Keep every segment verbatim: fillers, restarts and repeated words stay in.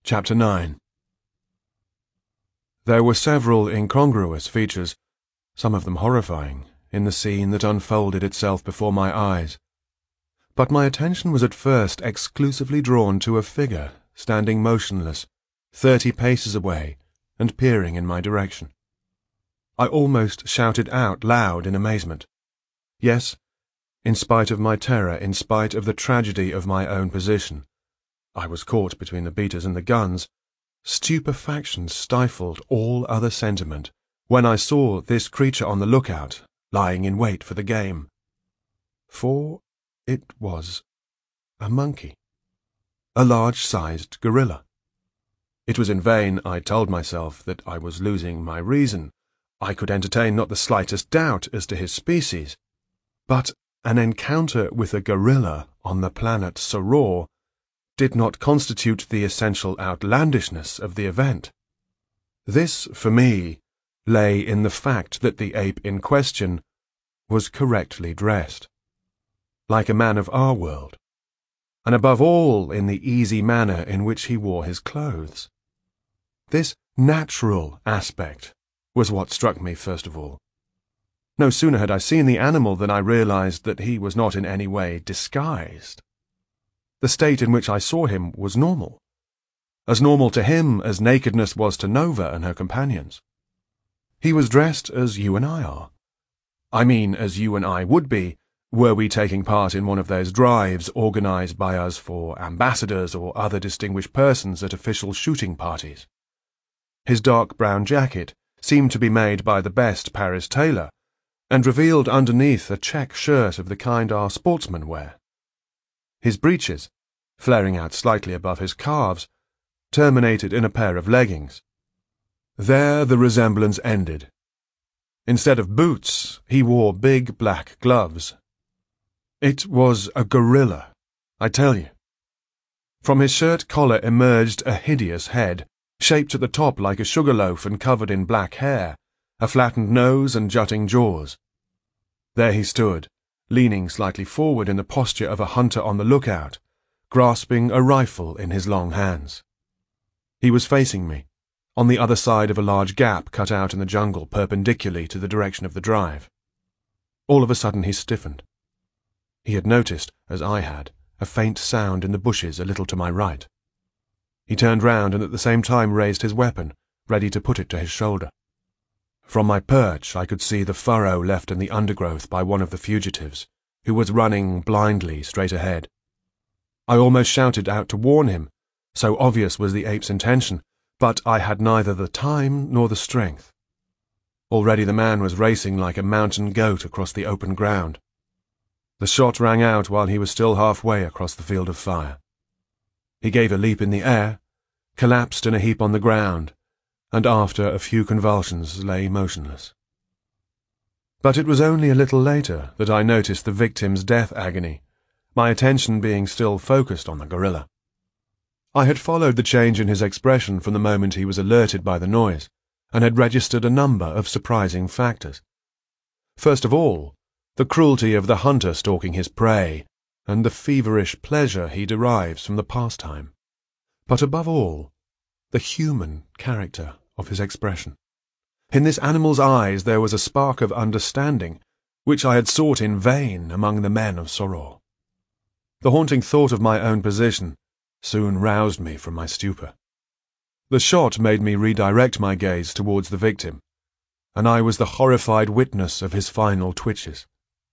Chapter nine. There were several incongruous features, some of them horrifying, in the scene that unfolded itself before my eyes. But my attention was at first exclusively drawn to a figure standing motionless, thirty paces away, and peering in my direction. I almost shouted out loud in amazement. Yes, in spite of my terror, in spite of the tragedy of my own position, I was caught between the beaters and the guns. Stupefaction stifled all other sentiment when I saw this creature on the lookout, lying in wait for the game. For it was a monkey, a large-sized gorilla. It was in vain I told myself that I was losing my reason. I could entertain not the slightest doubt as to his species. But an encounter with a gorilla on the planet Soror did not constitute the essential outlandishness of the event. This, for me, lay in the fact that the ape in question was correctly dressed, like a man of our world, and above all in the easy manner in which he wore his clothes. This natural aspect was what struck me first of all. No sooner had I seen the animal than I realized that he was not in any way disguised. The state in which I saw him was normal, as normal to him as nakedness was to Nova and her companions. He was dressed as you and I are. I mean, as you and I would be, were we taking part in one of those drives organized by us for ambassadors or other distinguished persons at official shooting parties. His dark brown jacket seemed to be made by the best Paris tailor, and revealed underneath a check shirt of the kind our sportsmen wear. His breeches, flaring out slightly above his calves, terminated in a pair of leggings. There the resemblance ended. Instead of boots, he wore big black gloves. It was a gorilla, I tell you. From his shirt collar emerged a hideous head, shaped at the top like a sugar loaf and covered in black hair, a flattened nose and jutting jaws. There he stood, leaning slightly forward in the posture of a hunter on the lookout, grasping a rifle in his long hands. He was facing me, on the other side of a large gap cut out in the jungle perpendicularly to the direction of the drive. All of a sudden he stiffened. He had noticed, as I had, a faint sound in the bushes a little to my right. He turned round and at the same time raised his weapon, ready to put it to his shoulder. From my perch I could see the furrow left in the undergrowth by one of the fugitives, who was running blindly straight ahead. I almost shouted out to warn him, so obvious was the ape's intention, but I had neither the time nor the strength. Already the man was racing like a mountain goat across the open ground. The shot rang out while he was still halfway across the field of fire. He gave a leap in the air, collapsed in a heap on the ground, and after a few convulsions lay motionless. But it was only a little later that I noticed the victim's death agony, my attention being still focused on the gorilla. I had followed the change in his expression from the moment he was alerted by the noise, and had registered a number of surprising factors. First of all, the cruelty of the hunter stalking his prey, and the feverish pleasure he derives from the pastime. But above all, the human character of his expression. In this animal's eyes there was a spark of understanding, which I had sought in vain among the men of Soror. The haunting thought of my own position soon roused me from my stupor. The shot made me redirect my gaze towards the victim, and I was the horrified witness of his final twitches.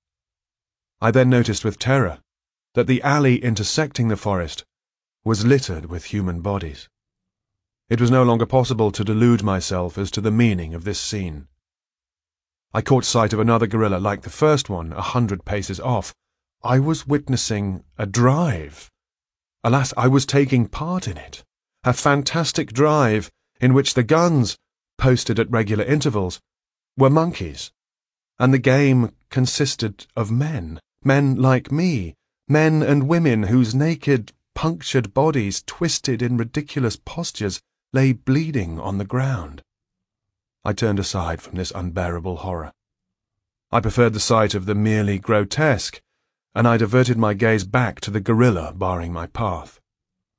I then noticed with terror that the alley intersecting the forest was littered with human bodies. It was no longer possible to delude myself as to the meaning of this scene. I caught sight of another gorilla like the first one, a hundred paces off. I was witnessing a drive. Alas, I was taking part in it. A fantastic drive in which the guns, posted at regular intervals, were monkeys, and the game consisted of men, men like me, men and women whose naked, punctured bodies, twisted in ridiculous postures, lay bleeding on the ground. I turned aside from this unbearable horror. I preferred the sight of the merely grotesque, and I diverted my gaze back to the gorilla barring my path.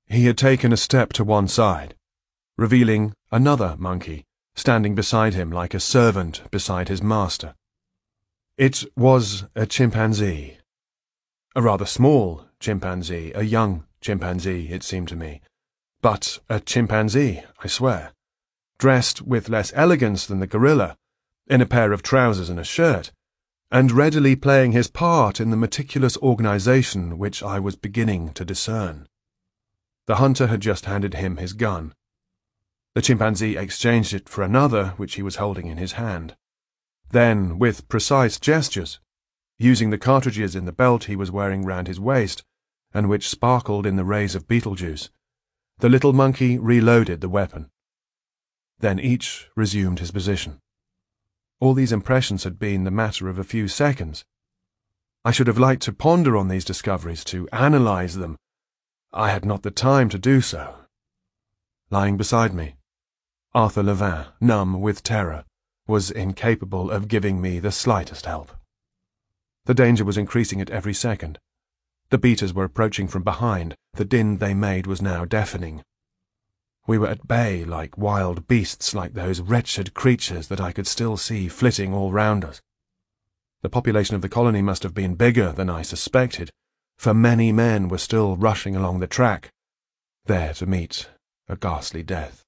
he had taken a step to one side, revealing another monkey standing beside him like a servant beside his master. It was a chimpanzee. A rather small chimpanzee, a young chimpanzee, it seemed to me. But a chimpanzee, I swear, dressed with less elegance than the gorilla, in a pair of trousers and a shirt, and readily playing his part in the meticulous organization which I was beginning to discern. The hunter had just handed him his gun. The chimpanzee exchanged it for another which he was holding in his hand. Then, with precise gestures, using the cartridges in the belt he was wearing round his waist, and which sparkled in the rays of Beetlejuice, the little monkey reloaded the weapon. Then each resumed his position. All these impressions had been the matter of a few seconds. I should have liked to ponder on these discoveries, to analyze them. I had not the time to do so. Lying beside me, Arthur Levin, numb with terror, was incapable of giving me the slightest help. The danger was increasing at every second. The beaters were approaching from behind. The din they made was now deafening. We were at bay like wild beasts, like those wretched creatures that I could still see flitting all round us. The population of the colony must have been bigger than I suspected, for many men were still rushing along the track, there to meet a ghastly death.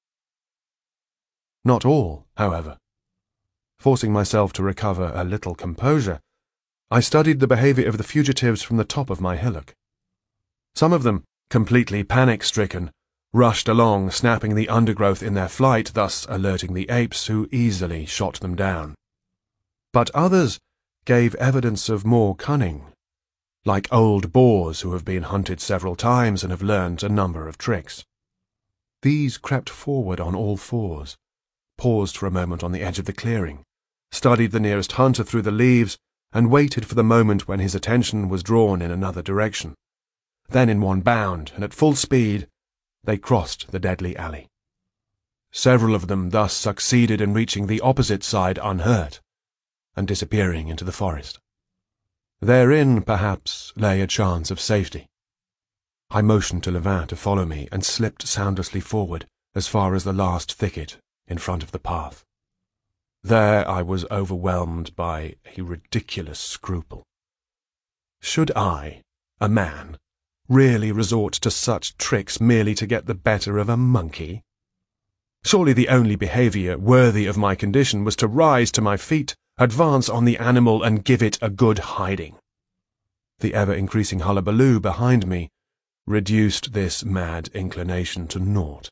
Not all, however. Forcing myself to recover a little composure, I studied the behaviour of the fugitives from the top of my hillock. Some of them, completely panic-stricken, rushed along, snapping the undergrowth in their flight, thus alerting the apes, who easily shot them down. But others gave evidence of more cunning, like old boars who have been hunted several times and have learned a number of tricks. These crept forward on all fours, paused for a moment on the edge of the clearing, studied the nearest hunter through the leaves, and waited for the moment when his attention was drawn in another direction. Then in one bound, and at full speed, they crossed the deadly alley. Several of them thus succeeded in reaching the opposite side unhurt, and disappearing into the forest. Therein, perhaps, lay a chance of safety. I motioned to Levin to follow me, and slipped soundlessly forward as far as the last thicket in front of the path. There I was overwhelmed by a ridiculous scruple. Should I, a man, really resort to such tricks merely to get the better of a monkey? Surely the only behaviour worthy of my condition was to rise to my feet, advance on the animal, and give it a good hiding. The ever-increasing hullabaloo behind me reduced this mad inclination to naught.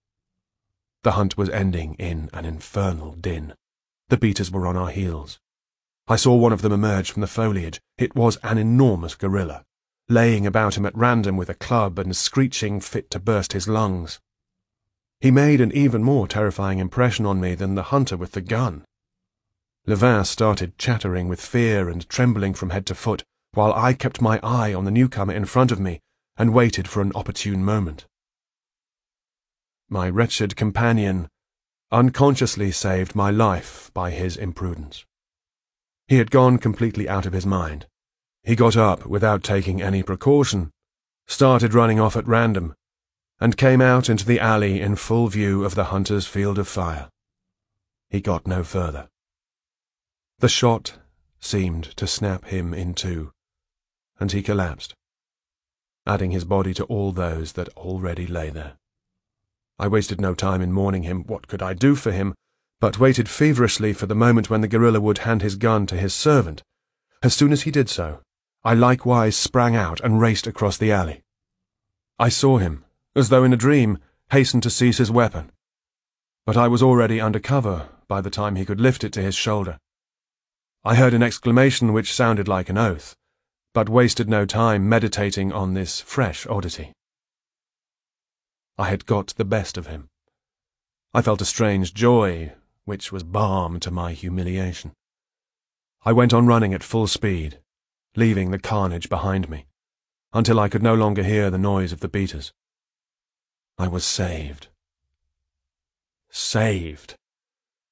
The hunt was ending in an infernal din. The beaters were on our heels. I saw one of them emerge from the foliage. It was an enormous gorilla, laying about him at random with a club and screeching fit to burst his lungs. He made an even more terrifying impression on me than the hunter with the gun. Levin started chattering with fear and trembling from head to foot, while I kept my eye on the newcomer in front of me and waited for an opportune moment. My wretched companion unconsciously saved my life by his imprudence. He had gone completely out of his mind. He got up without taking any precaution, started running off at random, and came out into the alley in full view of the hunter's field of fire. He got no further. The shot seemed to snap him in two, and he collapsed, adding his body to all those that already lay there. I wasted no time in mourning him. What could I do for him? But waited feverishly for the moment when the gorilla would hand his gun to his servant. As soon as he did so, I likewise sprang out and raced across the alley. I saw him, as though in a dream, hasten to seize his weapon. But I was already under cover by the time he could lift it to his shoulder. I heard an exclamation which sounded like an oath, but wasted no time meditating on this fresh oddity. I had got the best of him. I felt a strange joy, which was balm to my humiliation. I went on running at full speed, leaving the carnage behind me, until I could no longer hear the noise of the beaters. I was saved. Saved.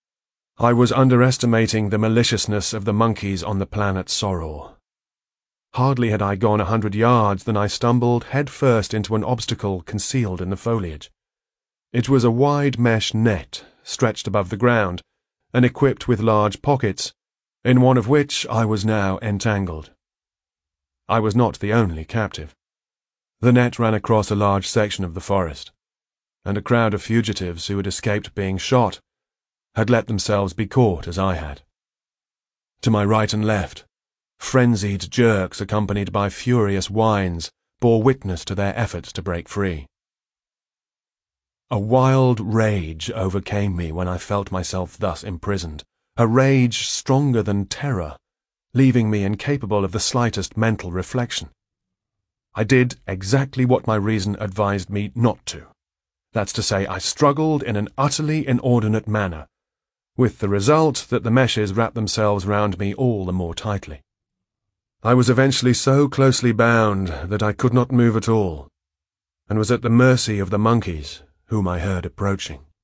I was underestimating the maliciousness of the monkeys on the planet Soror. Hardly had I gone a hundred yards than I stumbled head-first into an obstacle concealed in the foliage. It was a wide mesh net stretched above the ground, and equipped with large pockets, in one of which I was now entangled. I was not the only captive. The net ran across a large section of the forest, and a crowd of fugitives who had escaped being shot had let themselves be caught as I had. To my right and left, frenzied jerks accompanied by furious whines bore witness to their efforts to break free. A wild rage overcame me when I felt myself thus imprisoned, a rage stronger than terror, leaving me incapable of the slightest mental reflection. I did exactly what my reason advised me not to. That's to say, I struggled in an utterly inordinate manner, with the result that the meshes wrapped themselves round me all the more tightly. I was eventually so closely bound that I could not move at all, and was at the mercy of the monkeys whom I heard approaching.